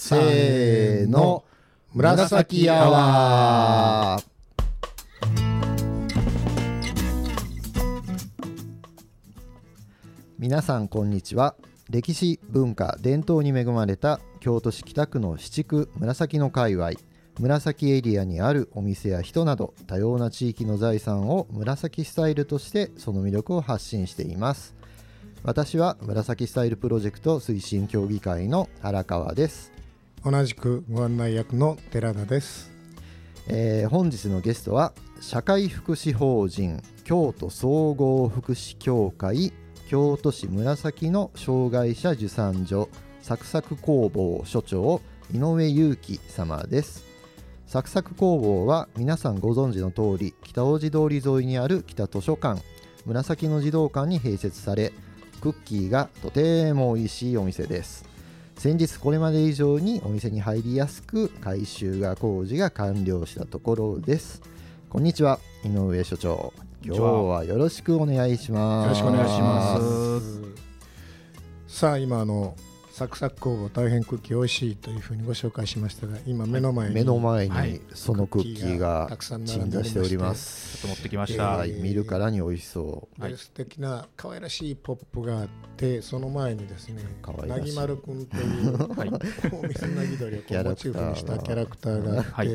せーの、紫アワー。皆さんこんにちは。歴史文化伝統に恵まれた京都市北区の七区紫の界隈、紫エリアにあるお店や人など多様な地域の財産を紫スタイルとしてその魅力を発信しています。私は紫スタイルプロジェクト推進協議会の荒川です。 同じくご案内役の寺田です。 本日のゲストは社会福祉法人京都総合福祉協会京都市紫の障害者受産所サクサク工房所長井上裕樹様です。サクサク工房は皆さんご存知の通り北大路通り沿いにある北図書館紫の児童館に併設され、クッキーがとても美味しいお店です。先日これまで以上にお店に入りやすく改修工事が完了したところです。こんにちは、井上所長、今日はよろしくお願いします。 よろしくお願いします。さあ今サクサク工房大変クッキー美味しいというふうにご紹介しましたが、今目の前にそのクッキーが鎮座しております。 ちょっと持ってきました。 見るからに美味しそう。 素敵な可愛らしいポップがあって、その前にですね、なぎまるくんという大水なぎ鳥をモチーフにしたキャラクターがあって、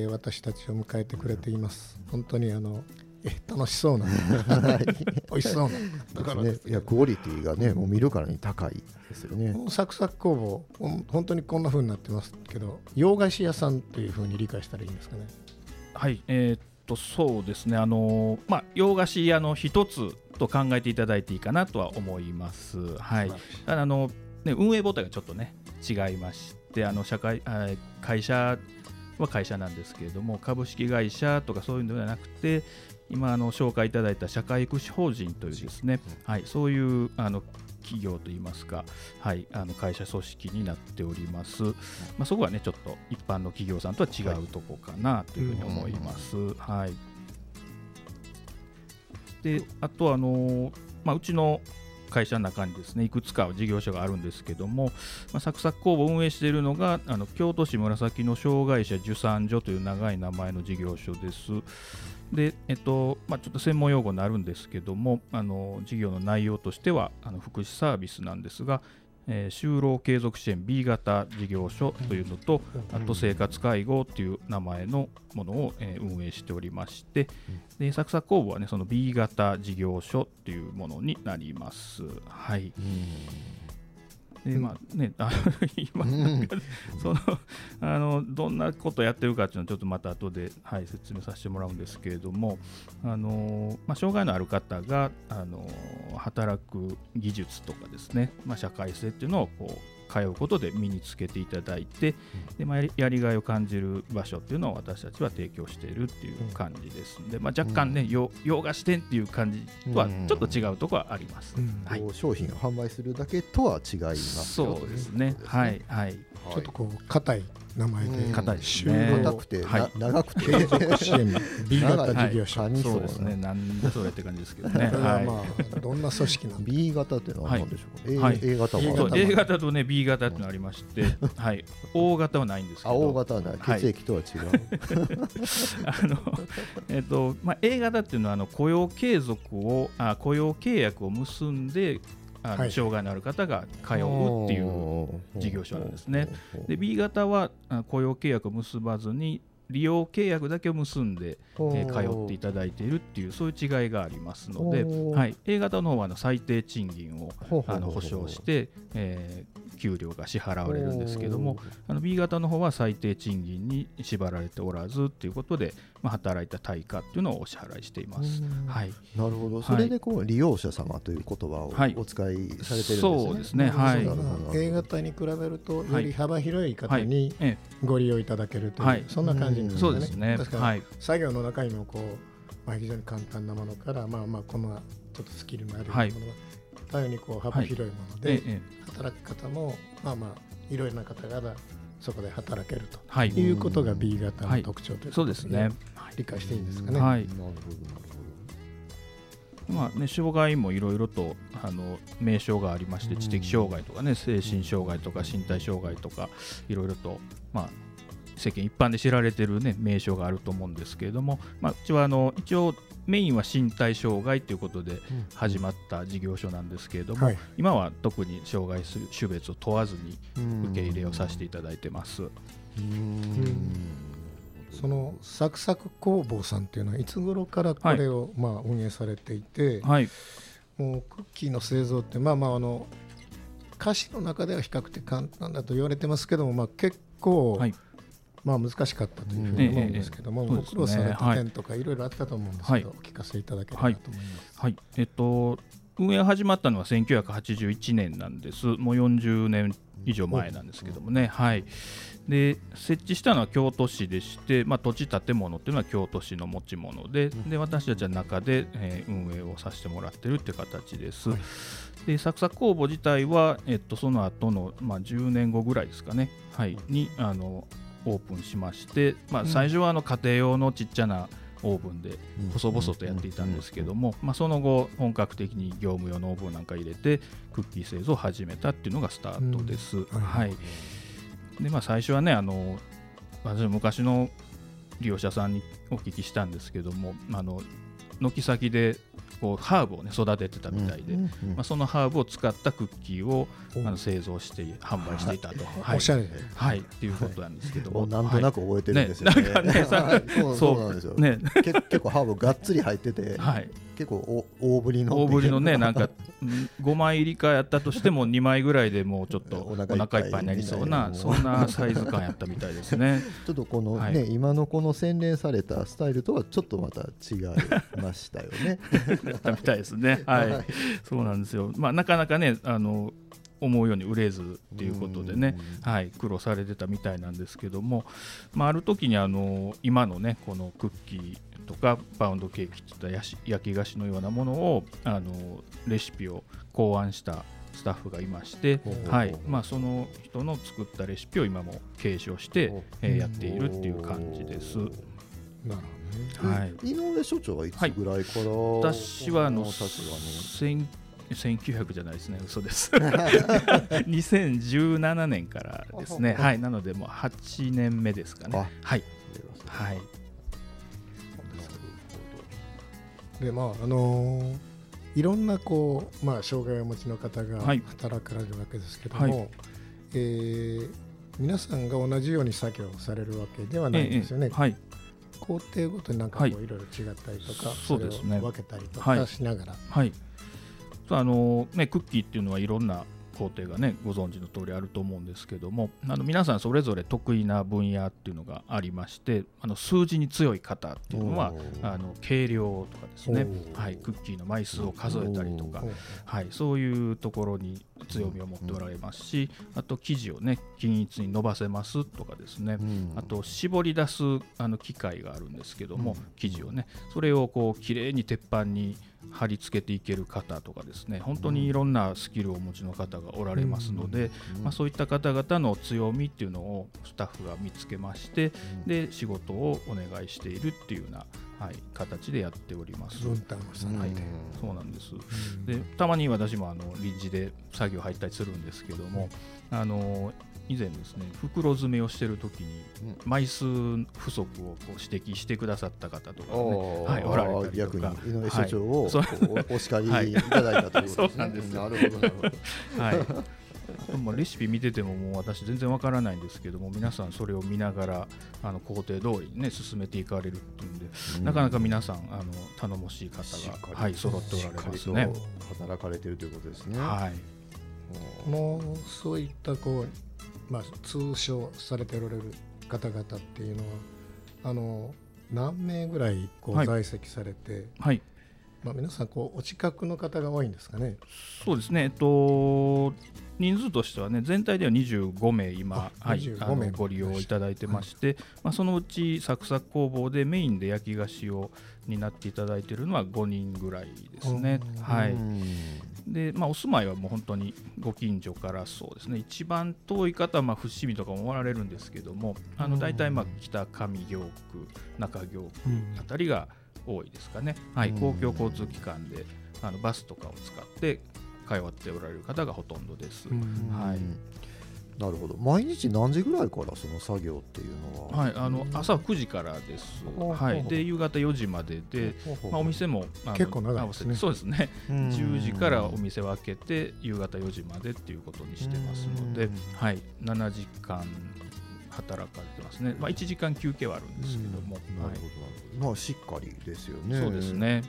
私たちを迎えてくれています。本当に楽しそうな美味しそうなところですね。 いやクオリティがね、もう見るからに高いですよね。 サクサク工房本当にこんな風になってますけど、洋菓子屋さんという風に理解したらいいんですかね。 はい、そうですね、洋菓子屋の一つと考えていただいていいかなとは思います。はい、ただ運営母体がちょっとね違いまして、会社は会社なんですけれども、株式会社とかそういうのではなくて、今紹介いただいた社会福祉法人というですね、そういう企業といいますか、会社組織になっております。そこはねちょっと一般の企業さんとは違うところかなというふうに思います。であとうちの会社の中にですねいくつか事業所があるんですけども、サクサク工房を運営しているのが京都市紫の障害者受産所という長い名前の事業所です。でちょっと専門用語になるんですけども、事業の内容としては福祉サービスなんですが、就労継続支援 B 型事業所というのと、あと生活介護という名前のものを運営しておりまして、でサクサク工房はねその B 型事業所というものになります。で今どんなことをやってるかっていうのはちょっとまた後で、説明させてもらうんですけれども、障害のある方が働く技術とかですね、社会性っていうのを通うことで身につけていただいて、でやりがいを感じる場所っていうのを私たちは提供しているっていう感じですので、若干ね、洋菓子店っていう感じとはちょっと違うところはあります。 商品を販売するだけとは違いますよね。 そうですね。 ちょっと硬い名前で、 硬いですね。 硬くて長くて継続支援 B 型事業所、 そうですね。なんでそれって感じですけどね。 どんな組織なんで B 型ってのは何でしょうか。A 型は A 型とね B 型ってのありまして、O 型はないんですけど、 O 型はない、血液とは違う。 A 型っていうのは雇用契約を結んで障害のある方が通うっていう事業所なんですね。で B 型は雇用契約を結ばずに利用契約だけを結んで通っていただいているっていう、そういう違いがありますので、A 型の方は最低賃金を保証して給料が支払われるんですけども、B 型の方は最低賃金に縛られておらずということで、働いた対価っていうのをお支払いしています。 なるほど。それで利用者様という言葉をお使いされてるんですね。 そうですね。 A 型に比べるとより幅広い方にご利用いただけるという、そんな感じですね。 そうですね。 確かに作業の中にも非常に簡単なものから、このちょっとスキルのあるものは大変に幅広いもので、働く方もいろいろな方がそこで働けるということが B 型の特徴ということで、理解していいんですかね。 まあね、障害もいろいろと名称がありまして、知的障害とかね、精神障害とか身体障害とかいろいろと、まあ、世間一般で知られている、ね、名称があると思うんですけれども、まあ、うちは一応メインは身体障害ということで始まった事業所なんですけれども、はい、今は特に障害種別を問わずに受け入れをさせていただいてます。 そのサクサク工房さんっていうのはいつ頃からこれを、まあ、運営されていて、はい、もうクッキーの製造って歌詞の中では比較的簡単だと言われてますけども、まあ、結構、はい、まあ、難しかったというふうに思うんですけども、ご苦労された点とかいろいろあったと思うんですけど、お聞かせいただければと思います。 はいはい、運営始まったのは1981年なんです。もう40年以上前なんですけどもね、はい、で設置したのは京都市でして、まあ、土地建物っていうのは京都市の持ち物 で私たちは中で、運営をさせてもらってるっていう形です。はい、でサクサク工房自体は、その後の、まあ、10年後ぐらいですかね、はい、にオープンしまして、まあ、最初は家庭用のちっちゃなオーブンで細々とやっていたんですけども、まあ、その後本格的に業務用のオーブンなんか入れてクッキー製造を始めたっていうのがスタートです。はい、でまあ、最初はね私昔の利用者さんにお聞きしたんですけども、軒先でこうハーブを、ね、育ててたみたいで、まあ、そのハーブを使ったクッキーを製造して販売していたと、 はい、おしゃれで、 はい、っていうことなんですけども、 なんとなく覚えてるんですよね。なんかね、そうなんですよ、ね、結構ハーブがっつり入ってて、はい、結構大ぶりのね、なんか5枚入りかやったとしても2枚ぐらいでもうちょっとお腹いっぱいになりそうな、そんなサイズ感やったみたいですね。 ちょっとこのね、はい、今のこの洗練されたスタイルとはちょっとまた違いましたよね。 やったみたいですね。はい、はい、そうなんですよ。まあ、なかなかね思うように売れずっていうことでね、はい、苦労されてたみたいなんですけども、まあ、ある時に今のねこのクッキーとかパウンドケーキといった焼き菓子のようなものをレシピを考案したスタッフがいまして、はい、まあ、その人の作ったレシピを今も継承して、やっているっていう感じです。なるほどね。はい、井上所長はいつぐらいから、はい、 私は1900じゃないですね、嘘です。2017年からですね。はい、なのでもう8年目ですかね。はい。はい。 でいろんなこう、まあ、障害をお持ちの方が働かれるわけですけども、はい、皆さんが同じように作業されるわけではないんですよね。はい、工程ごとになんかこういろいろ違ったりとか、それを分けたりとかしながら、 はい、クッキーっていうのはいろんな工程がねご存知の通りあると思うんですけども、皆さんそれぞれ得意な分野っていうのがありまして、数字に強い方っていうのは計量とかですね、はい、クッキーの枚数を数えたりとか、はい、そういうところに強みを持っておられますし、あと生地をね均一に伸ばせますとかですね、あと絞り出す機械があるんですけども、生地をねそれをこうきれいに鉄板に貼り付けていける方とかですね、本当にいろんなスキルをお持ちの方がおられますので、そういった方々の強みっていうのをスタッフが見つけまして、で仕事をお願いしているっていうような、はい、形でやっております。 分担をされて、 そうなんです。でたまに私も臨時で作業入ったりするんですけども、以前ですね袋詰めをしているときに枚数不足をこう指摘してくださった方とかね、はい、おられたりとか、 逆に井上所長をお叱りいただいたということですね。 そうなんです。なるほどなるほど。はい。レシピ見ててももう私全然わからないんですけども、皆さんそれを見ながら工程通りにね進めていかれるっていうんで、なかなか皆さん頼もしい方が、はい、揃っておられますね。 働かれているということですね。 はい。 もうそういったこう、まあ、通称されておられる方々っていうのは何名ぐらいこう在籍されて、はい、まあ、皆さんこうお近くの方が多いんですかね。 そうですね、人数としてはね全体では25名今、はい、ご利用いただいてまして、はい、まあ、そのうちサクサク工房でメインで焼き菓子を担っていただいているのは5人ぐらいですね。はい。でお住まいはもう本当にご近所からそうですね、一番遠い方は伏見とかもおられるんですけども、大体北上京区中京区あたりが多いですかね。はい、公共交通機関でバスとかを使って通っておられる方がほとんどです。はい、 なるほど。毎日何時ぐらいからその作業っていうのは？ はい、朝9時からです。はい、で夕方4時までで、お店も結構長いですね。 そうですね。10時からお店を開けて夕方4時までっていうことにしてますので、はい、7時間働かれてますね。1時間休憩はあるんですけども、 なるほど。しっかりですよね。 そうですね。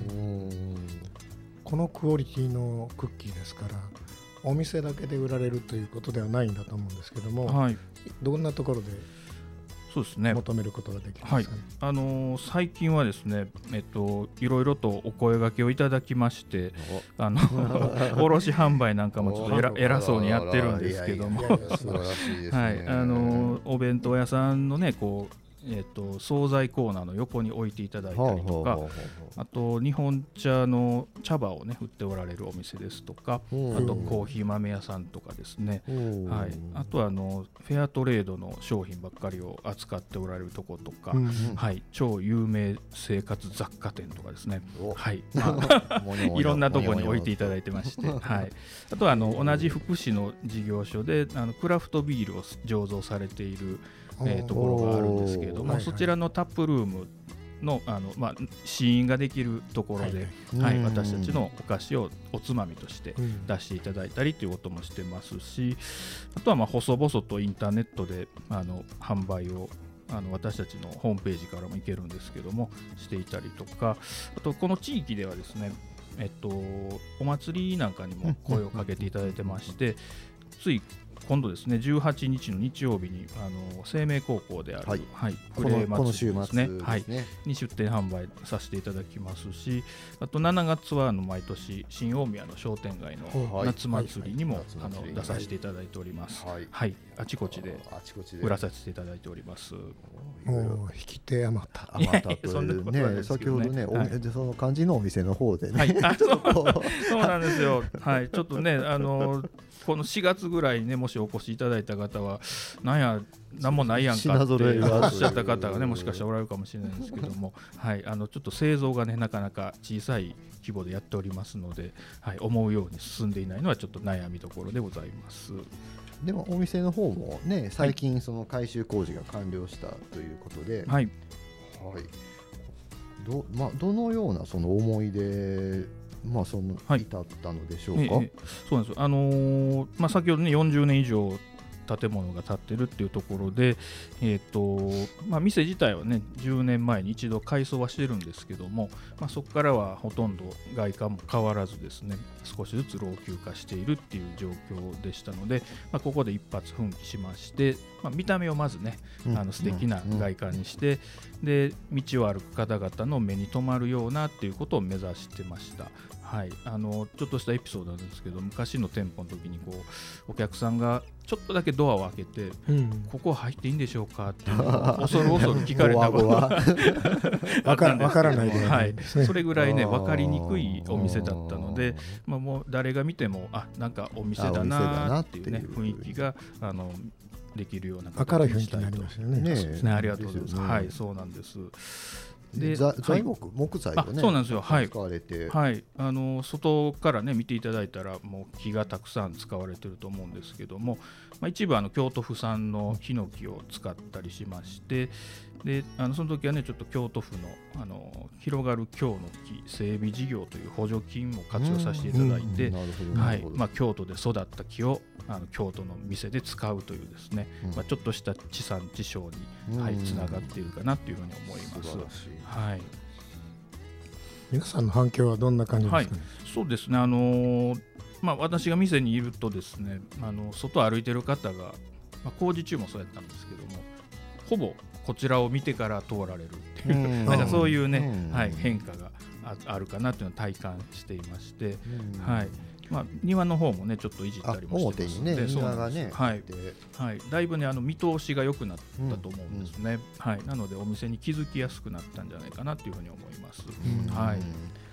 このクオリティのクッキーですから、お店だけで売られるということではないんだと思うんですけども、はい、どんなところでそうですね、求めることができますかね。 はい、最近はですね、いろいろとお声掛けをいただきまして、卸販売なんかもちょっと偉そうにやってるんですけども、お弁当屋さんのねこう惣菜コーナーの横に置いていただいたりとか、あと日本茶の茶葉をね売っておられるお店ですとか、あとコーヒー豆屋さんとかですね、はい、あとはフェアトレードの商品ばっかりを扱っておられるとことか、はい、超有名生活雑貨店とかですね、はい、いろんなとこに置いていただいてまして、はい、あとは同じ福祉の事業所でクラフトビールを醸造されているところがあるんですけれども、そちらのタップルームの試飲ができるところで、私たちのお菓子をおつまみとして出していただいたりということもしてますし、あとは細々とインターネットで販売を私たちのホームページからも行けるんですけどもしていたりとか、あとこの地域ではですね、お祭りなんかにも声をかけていただいてまして、つい今度ですね18日の日曜日に生命高校である、 プレー祭りですね、 に出店販売させていただきますし、あと7月は毎年新大宮の商店街の夏祭りにも出させていただいております。あちこちで売らさせていただいております。 もう引き手余ったというね、先ほどねその漢字のお店の方でね、 そうなんですよ。ちょっとねこの4月ぐらいにねもしお越しいただいた方はなんもないやんかっておっしゃった方がねもしかしたらおられるかもしれないんですけども、ちょっと製造がねなかなか小さい規模でやっておりますので、思うように進んでいないのはちょっと悩みどころでございます。 でもお店の方もね最近その改修工事が完了したということで、どのようなその思い出至ったのでしょうか。 そうなんです。先ほどね40年以上建物が建ってるっていうところで、店自体はね10年前に一度改装はしてるんですけども、そこからはほとんど外観も変わらずですね少しずつ老朽化しているっていう状況でしたので、ここで一発奮起しまして、見た目をまずね素敵な外観にして、で道を歩く方々の目に留まるようなっていうことを目指してました。ちょっとしたエピソードなんですけど、昔の店舗の時にお客さんがちょっとだけドアを開けて、ここ入っていいんでしょうかっていうのを恐る恐る聞かれたことがわからないで、 それぐらいね分かりにくいお店だったので、もう誰が見てもなんかお店だなっていうね雰囲気ができるような明るい雰囲気になりますよね。 ありがとうございます。そうなんです。 で材木材をねそうなんですよ。 使われて、 外からね見ていただいたらもう木がたくさん使われてると思うんですけども、一部京都府産のヒノキを使ったりしまして、でその時はねちょっと京都府の広がる京の木整備事業という補助金も活用させていただいて、京都で育った木を京都の店で使うというですね、ちょっとした地産地消につながっているかなというふうに思います。 皆さんの反響はどんな感じですかね。 そうですね、私が店にいるとですね外歩いてる方が、工事中もそうやったんですけどもほぼこちらを見てから通られるっていうなんかそういうね、変化があるかなというのを体感していまして、庭の方もねちょっといじったりもしてますので、 庭がねだいぶね見通しが良くなったと思うんですね。なのでお店に気づきやすくなったんじゃないかなというふうに思います。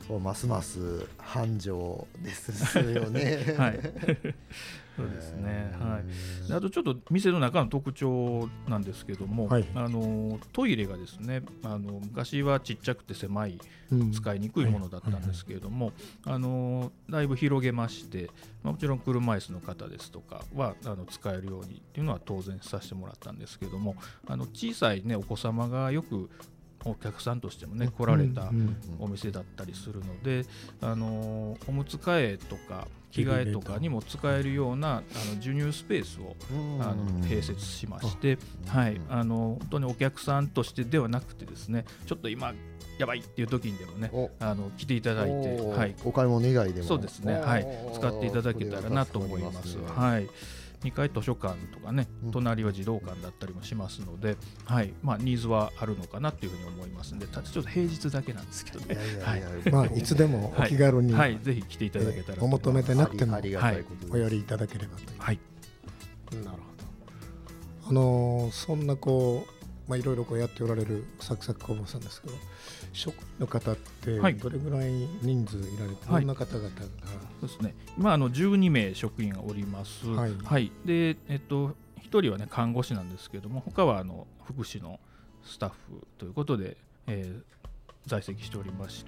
ますます繁盛ですよね。 はい、そうですね。はい。であとちょっと店の中の特徴なんですけども、はい、トイレがですね、昔はちっちゃくて狭い、使いにくいものだったんですけれども、だいぶ広げまして、もちろん車椅子の方ですとかは使えるようにっていうのは当然させてもらったんですけども、小さいねお子様がよくお客さんとしてもね来られたお店だったりするので、おむつ替えとか着替えとかにも使えるような授乳スペースを併設しまして、はい、本当にお客さんとしてではなくてですね、ちょっと今やばいっていう時にでもね来ていただいて、はい、 お買い物以外でもそうですね、はい、使っていただけたらなと思います。はい、2階図書館とかね、隣は児童館だったりもしますので、はい、ニーズはあるのかなというふうに思いますので、ただちょっと平日だけなんですけどね、 いつでもお気軽に、 はい、ぜひ来ていただけたらとお求めでなくてもお寄りいただければという。 はい、 なるほど。そんないろいろやっておられるサクサク工房さんですけど、職員の方ってどれぐらい人数いられて、どんな方々が、 そうですね、今12名職員がおります。はい、はい、で1人はね看護師なんですけども、他は福祉のスタッフということで、在籍しておりまして、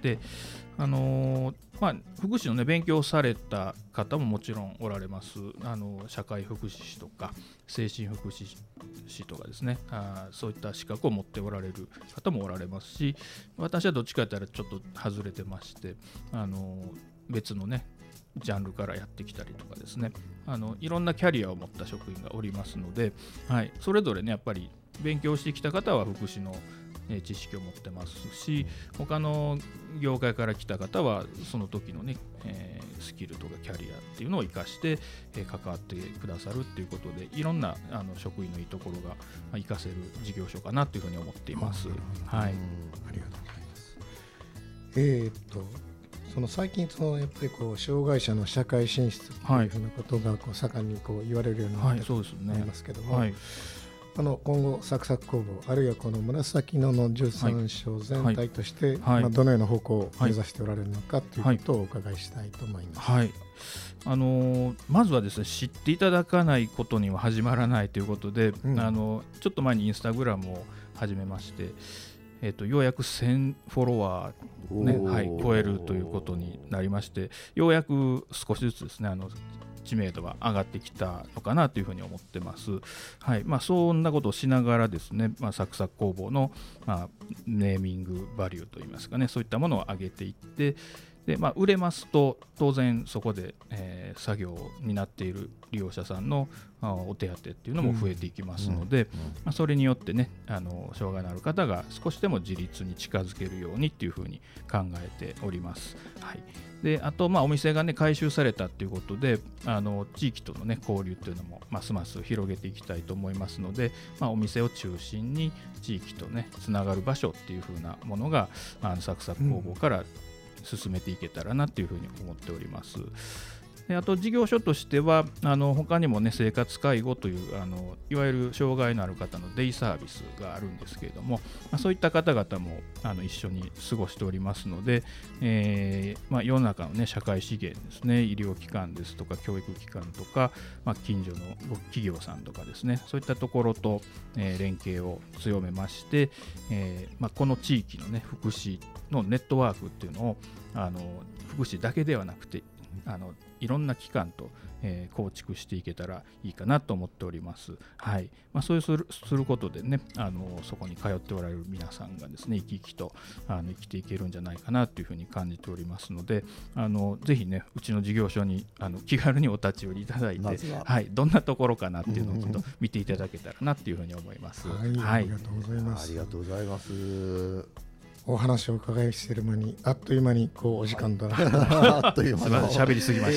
福祉の、ね、勉強をされた方ももちろんおられます。社会福祉士とか精神福祉士とかですね、そういった資格を持っておられる方もおられますし、私はどっちかというとちょっと外れてまして、別のねジャンルからやってきたりとかですね、いろんなキャリアを持った職員がおりますので、はい、それぞれねやっぱり勉強してきた方は福祉の知識を持ってますし、他の業界から来た方はその時のね、スキルとかキャリアっていうのを生かして、関わってくださるっていうことで、いろんな職員のいいところが生かせる事業所かなというふうに思っています。はい、 ありがとうございます。その最近やっぱり障害者の社会進出というふうなことが盛んに言われるようになって思いますけども、今後サクサク工房あるいはこの紫野の13章全体として、どのような方向を目指しておられるのかということをお伺いしたいと思います。 はい、まずはですね、知っていただかないことには始まらないということで、ちょっと前にインスタグラムを始めまして、ようやく1000フォロワー、ね、超えるということになりまして、ようやく少しずつですね知名度は上がってきたのかなというふうに思ってます。はい、そんなことをしながらですね、サクサク工房の、ネーミングバリューといいますかね、そういったものを上げていって、で売れますと当然そこで、作業になっている利用者さんのお手当っていうのも増えていきますので、それによってね障害のある方が少しでも自立に近づけるようにっていうふうに考えております。はい、であとお店がね改修されたっていうことで地域とのね交流っていうのもますます広げていきたいと思いますので、お店を中心に地域とねつながる場所っていうふうなものがサクサク工房から進めていけたらなというふうに思っております。であと事業所としては他にもね生活介護といういわゆる障害のある方のデイサービスがあるんですけれども、そういった方々も一緒に過ごしておりますので、世の中のね社会資源ですね、医療機関ですとか教育機関とか、近所の企業さんとかですね、そういったところと、連携を強めまして、この地域のね福祉のネットワークっていうのを福祉だけではなくていろんな機関と、構築していけたらいいかなと思っております。はい、そうすることでねそこに通っておられる皆さんがですね生き生きと生きていけるんじゃないかなというふうに感じておりますので、ぜひねうちの事業所に気軽にお立ち寄りいただいて、はい、どんなところかなっていうのをちょっと見ていただけたらなっていうふうに思います。 ありがとうございます。 ありがとうございます。 お話を伺いしている間にあっという間にお時間だなあっという間に喋りすぎました。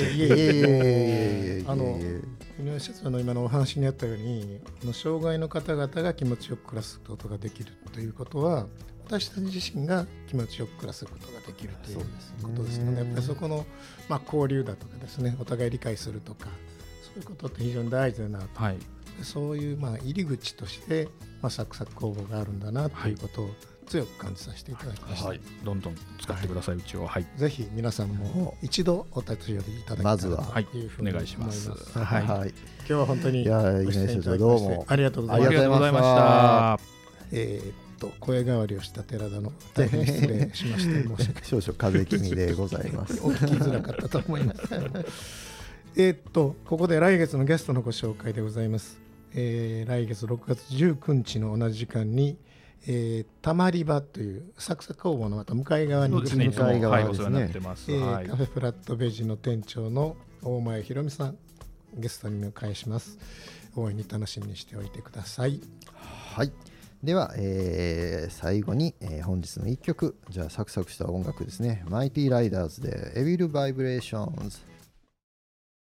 井上社長の今のお話にあったように障害の方々が気持ちよく暮らすことができるということは、私たち自身が気持ちよく暮らすことができるということですので、やっぱりそこの、交流だとかですね、お互い理解するとかそういうことって非常に大事だなと、そういう入り口として、サクサク工房があるんだなということを強く感じさせていただきました。 はい、どんどん使ってください、うちを。はい、 ぜひ皆さんも一度お立ち寄りいただきたいというふうに思います。 はい、 今日は本当に稲荷社長どうもありがとうございました。 声変わりをした寺田の大変失礼しまして申し訳少々風邪気味でございますお聞きづらかったと思いますここで来月のゲストのご紹介でございます。来月6月19日の同じ時間にたまり場というサクサク工房のまた向かい側に向かい側ですね、 カフェフラットベジの店長の大前ひろみさんゲストに迎えします。大いに楽しみにしておいてください。 はい、では、最後に、本日の1曲、じゃあサクサクした音楽ですね。マイティライダーズでエビルバイブレーションズ。